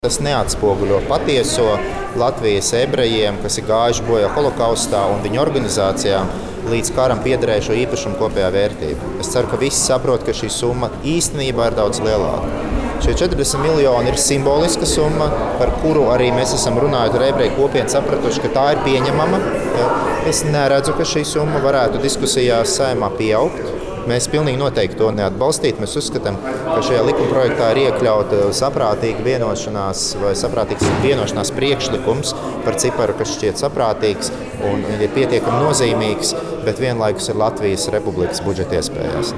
Tas neatspoguļo patieso Latvijas ebrejiem, kas ir gājuši bojā holokaustā un viņu organizācijām līdz karam piederējušo īpašumu kopējā vērtība. Es ceru, ka visi saprot, ka šī summa īstenībā ir daudz lielāka. Šie 40 miljoni ir simboliska summa, par kuru arī mēs esam runājot ar ebreju kopienu, sapratuši, ka tā ir pieņemama. Es neredzu, ka šī summa varētu diskusijās Saeimā pieaugt. Mēs pilnīgi noteikti to neatbalstītu. Mēs uzskatām, ka šajā likumprojektā ir iekļauta saprātīga vienošanās vai saprātīgs vienošanās priekšlikums par ciparu, kas šķiet saprātīgs un ir pietiekami nozīmīgs, bet vienlaikus ir Latvijas Republikas budžeta iespējās.